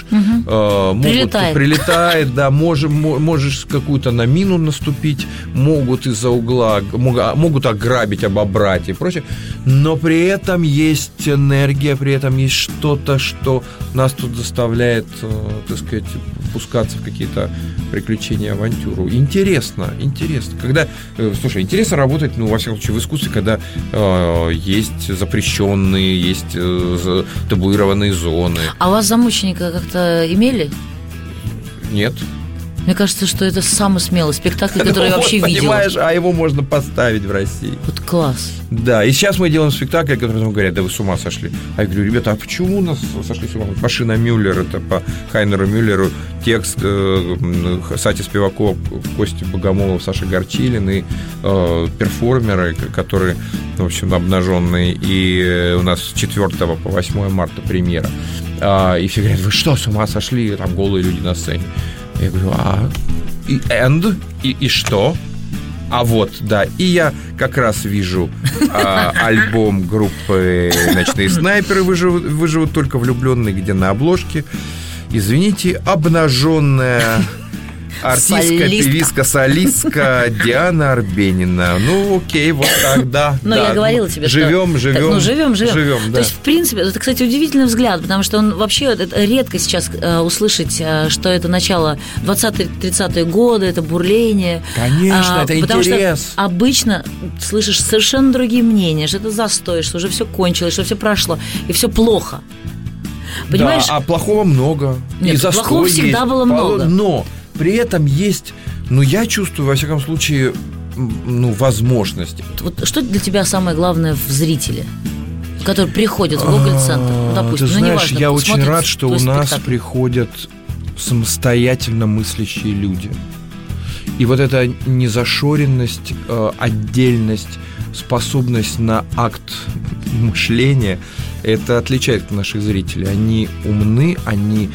Прилетает, да. Можешь какую-то на мину наступить, могут из-за угла, могут ограбить, обобрать и прочее. Но при этом есть энергия, при этом есть что-то, что нас тут заставляет, так сказать, пускаться в какие-то приключения, авантюру. Интересно. Слушай, интересно работать, во всяком случае, в искусстве, когда есть запрещенные, есть табуированные зоны. А вас за мученика как-то имели? Нет. Мне кажется, что это самый смелый спектакль, который я вообще видела. Понимаешь, а его можно поставить в России. Вот класс. Да, и сейчас мы делаем спектакль, который нам говорят, да вы с ума сошли. А я говорю, ребята, а почему у нас сошли с ума? Машина Мюллер, это по Хайнеру Мюллеру, текст Сати Спивакова, Кости Богомолов, Саша Горчилин и перформеры, которые, в общем, обнаженные. И у нас с 4 по 8 марта премьера. И все говорят, вы что, с ума сошли? Там голые люди на сцене. Я говорю, и что? А вот, да, и я как раз вижу альбом группы «Ночные снайперы», «Выживут только влюбленные», где на обложке, извините, обнаженная артистка, певистка, солистка Диана Арбенина. Ну, окей, вот так, да. Но я говорила тебе, что... Живем. Да. То есть, в принципе, это, кстати, удивительный взгляд, потому что он вообще это редко сейчас услышать, что это начало 20-30-е годы, это бурление. Конечно, это потому интерес. Что обычно слышишь совершенно другие мнения, что это застой, что уже все кончилось, что все прошло, и все плохо. Понимаешь? Да, а плохого много. Нет, и застой плохого всегда есть. было много. Но при этом есть, я чувствую, во всяком случае, возможности. Вот что для тебя самое главное в зрителе, который приходит в Гоголь-центр? Допустим, ты знаешь, неважно, я очень рад, что у нас приходят самостоятельно мыслящие люди. И вот эта незашоренность, отдельность, способность на акт мышления, это отличает наших зрителей. Они умны, они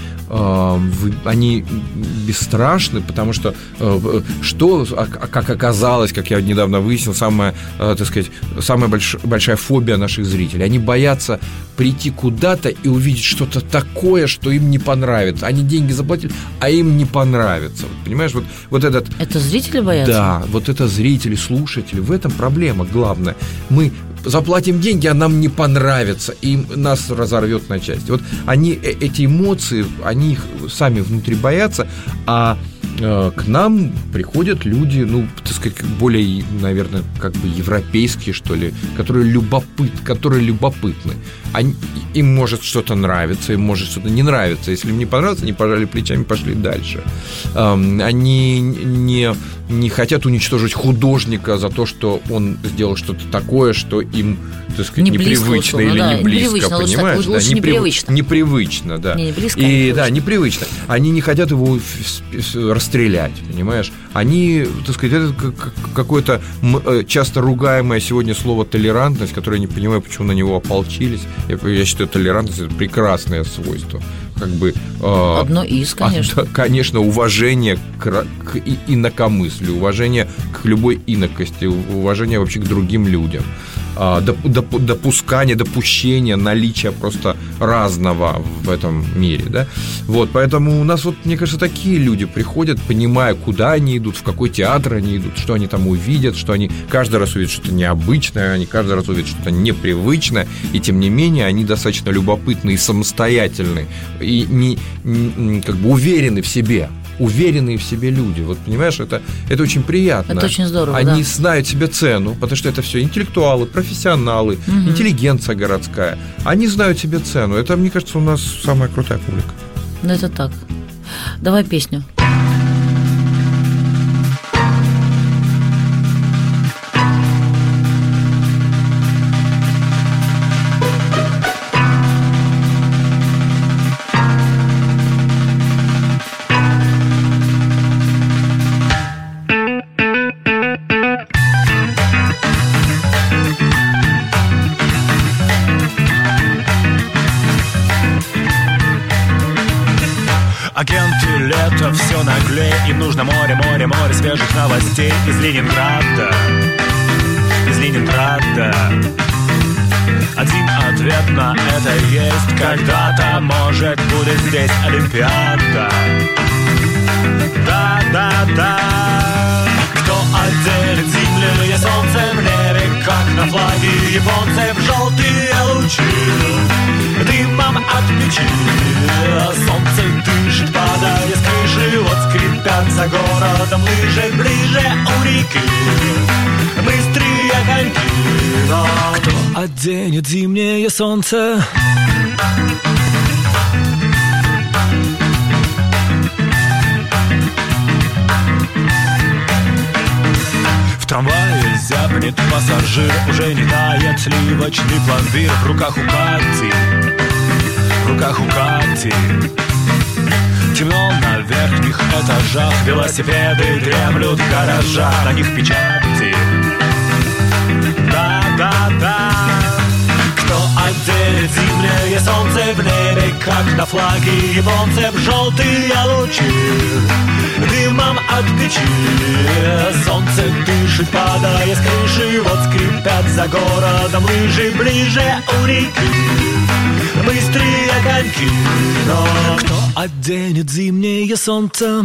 бесстрашны, потому что, как оказалось, как я недавно выяснил, самая большая фобия наших зрителей. Они боятся прийти куда-то и увидеть что-то такое, что им не понравится. Они деньги заплатили, а им не понравится. Понимаешь, вот этот... Это зрители боятся? Да, вот это зрители, слушатели. В этом проблема главная. Мы заплатим деньги, а нам не понравится, и нас разорвет на части. Вот они, эти эмоции, они их сами внутри боятся, а к нам приходят люди, ну, так сказать, более, наверное, как бы европейские, что ли, которые любопытны. Им может что-то нравиться, им может что-то не нравиться. Если им не понравится, они пожали плечами, пошли дальше. Они не хотят уничтожить художника за то, что он сделал что-то такое, что им, так сказать, непривычно или да, не близко, понимаешь? Лучше непривычно. Непривычно, да. Не близко, и да, непривычно. Они не хотят его расстрелять, понимаешь? Они, так сказать, это какое-то часто ругаемое сегодня слово толерантность, которое я не понимаю, почему на него ополчились. Я считаю, толерантность — это прекрасное свойство. Как бы, одно из, конечно. Конечно, уважение к инакомыслию, уважение к любой инакости, уважение вообще к другим людям, допущение наличия просто разного в этом мире, да? Вот, поэтому у нас, вот, мне кажется, такие люди приходят, понимая, куда они идут, в какой театр они идут, что они там увидят, что они каждый раз увидят что-то необычное, они каждый раз увидят что-то непривычное, и тем не менее они достаточно любопытны и самостоятельны, и как бы уверены в себе. Уверенные в себе люди. Вот, понимаешь, это очень приятно. Это очень здорово, Они знают себе цену, потому что это все интеллектуалы, профессионалы, интеллигенция городская. Они знают себе цену. Это, мне кажется, у нас самая крутая публика. Да, это так. Давай песню. Агенты лето все наглее, им нужно море, море, море свежих новостей из Ленинграда. Один ответ на это есть: когда-то, может, будет здесь Олимпиада. Да. Кто отделит зимнее солнце в небе, как на флаге японцев, желтые лучи дымом от печи. Солнце дышит, падая с крыши, вот скрипят за городом лыжи, ближе у реки быстрые коньки. Но кто оденет зимнее солнце? В трамвае зябнет пассажир, уже не тает сливочный пломбир. В руках у Кати темно на верхних этажах, велосипеды дремлют в гаражах, на них печати. Да. Кто оденет зимнее солнце в небе, как на флаге японцев, желтые лучи дымом от печи. Солнце дышит, падая с крыши, вот скрипят за городом лыжи, ближе у реки быстрые коньки. Но кто оденет зимнее солнце?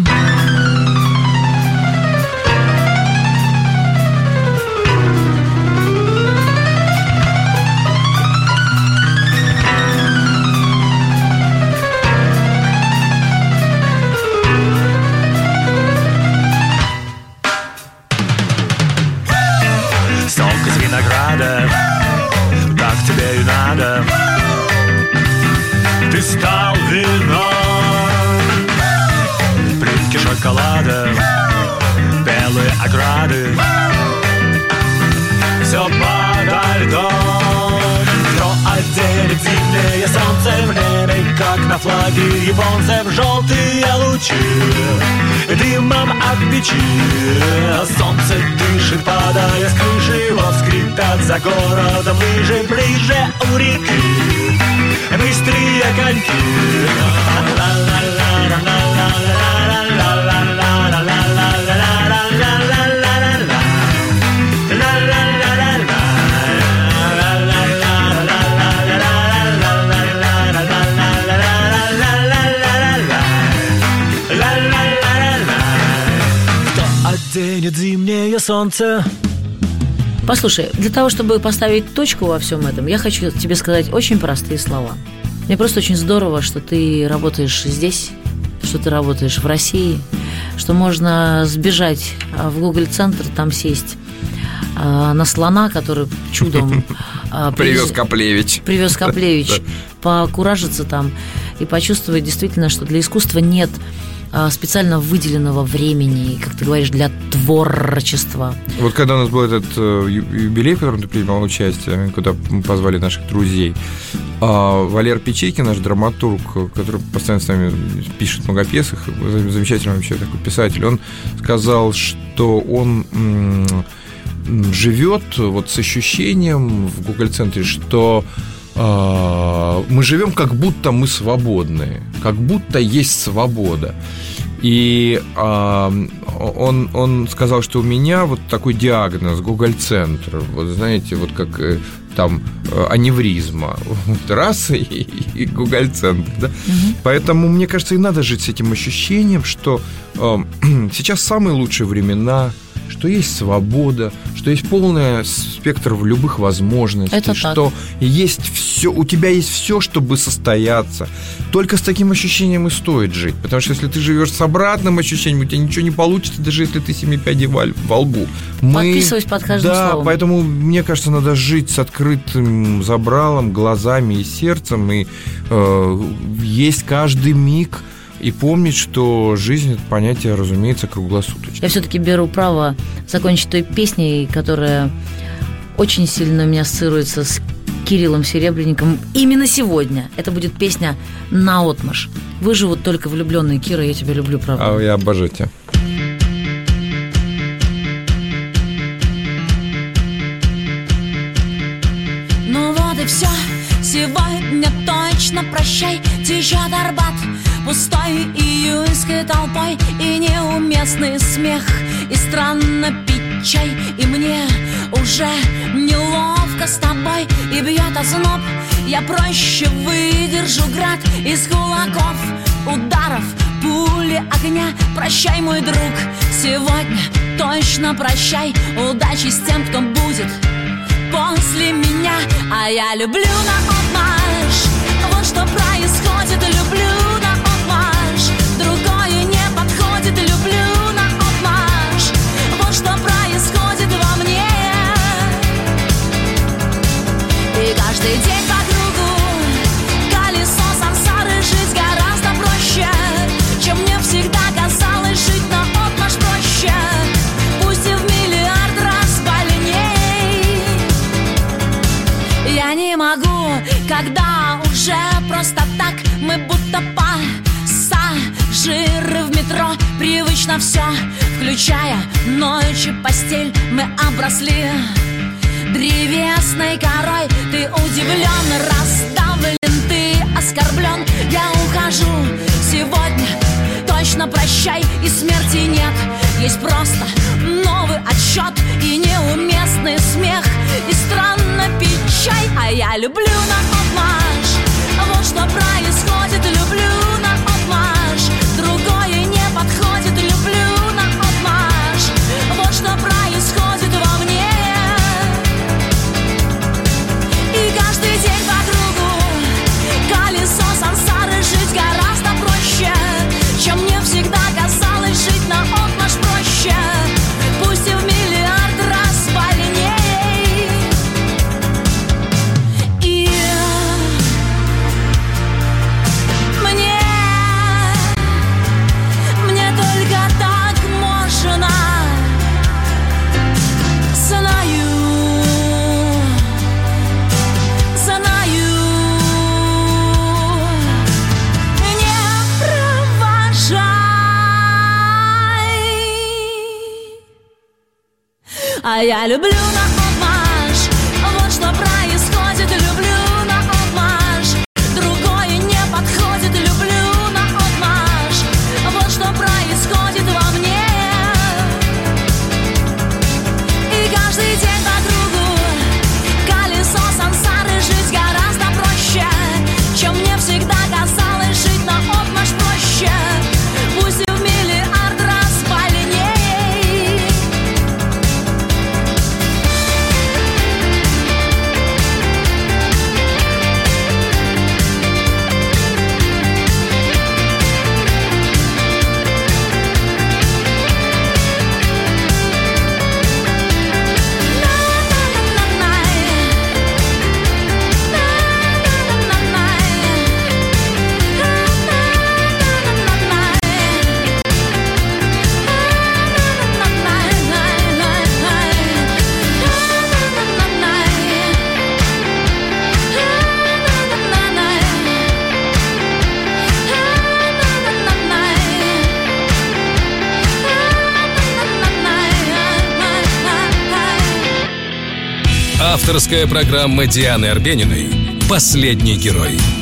Сок из винограда, так тебе и надо. Ты стал вином, плитки шоколада, белые ограды, все подо льдом. Кто оденет зимнее солнце в небе, как на флаге японцев, желтые лучи дымом от печи. Солнце дышит, падая с крыши, вот скрипят за городом лыжи, ближе у реки быстрые коньки. Кто оденет зимнее солнце? Послушай, для того, чтобы поставить точку во всем этом, я хочу тебе сказать очень простые слова. Мне просто очень здорово, что ты работаешь здесь, что ты работаешь в России, что можно сбежать в Google-центр, там сесть на слона, который чудом привез Коплевич. Привез Коплевич, покуражиться там и почувствовать действительно, что для искусства нет специально выделенного времени, как ты говоришь, для творчества. Вот когда у нас был этот юбилей, в котором ты принимал участие, куда мы позвали наших друзей, Валер Печейкин, наш драматург, который постоянно с нами пишет много пьесах, замечательный вообще такой писатель, он сказал, что он живет вот с ощущением в Google-центре, что мы живем, как будто мы свободны, как будто есть свобода. И он сказал, что у меня вот такой диагноз Google-центр, вот знаете, вот как там аневризма, раз и Google-центр, да? Поэтому, мне кажется, и надо жить с этим ощущением, что сейчас самые лучшие времена, что есть свобода, что есть полный спектр любых возможностей, это что есть все, у тебя есть все, чтобы состояться. Только с таким ощущением и стоит жить. Потому что если ты живешь с обратным ощущением, у тебя ничего не получится, даже если ты 7 пядей во лбу. Подписываюсь под каждым словом. Да, поэтому, мне кажется, надо жить с открытым забралом, глазами и сердцем, и есть каждый миг. И помнить, что жизнь – это понятие, разумеется, круглосуточно. Я все-таки беру право закончить той песней, которая очень сильно у меня ассоциируется с Кириллом Серебренником именно сегодня. Это будет песня «Наотмашь». Выживут только влюбленные. Кира, я тебя люблю, правда. А я обожаю тебя. Ну вот и все, сегодня точно прощай. Течет Арбат пустой июльской толпой, и неуместный смех, и странно пить чай. И мне уже неловко с тобой, и бьет озноб. Я проще выдержу град из кулаков, ударов, пули огня. Прощай, мой друг, сегодня точно прощай. Удачи с тем, кто будет после меня. А я люблю наотмашь, вот что происходит. Люблю наотмашь, другое не подходит. Люблю наотмашь, вот что происходит во мне. И каждый день по кругу колесо сансары. Жить гораздо проще, чем мне всегда казалось. Жить наотмашь проще, пусть и в миллиард раз больней. Я не могу, когда уже просто так. Мы будто пассажиры в метро. Привычно все, включая ночь и постель. Мы обросли древесной корой. Ты удивлен, раздавлен, ты оскорблен. Я ухожу сегодня, точно прощай. И смерти нет, есть просто новый отсчет. И неуместный смех, и странно пить чай. А я люблю наотмашь, вот что происходит. Люблю наотмашь, другое не подходит. Люблю наотмашь, вот что происходит во мне. И каждый день по кругу колесо сансары. Жить гораздо проще, чем мне всегда казалось. Жить наотмашь проще, пусть и в миллиард раз больней. И мне только так можно. Знаю, не провожай. А я люблю наотмашь, вот что происходит. Люблю наотмашь, другое не подходит. Люблю наотмашь, вот что происходит во мне. И каждый день по кругу колесо сансары. Жить гораздо проще, чем мне всегда казалось. Жить наотмашь проще, пусть и в миллиард раз больней. Авторская программа Дианы Арбениной «Последний герой».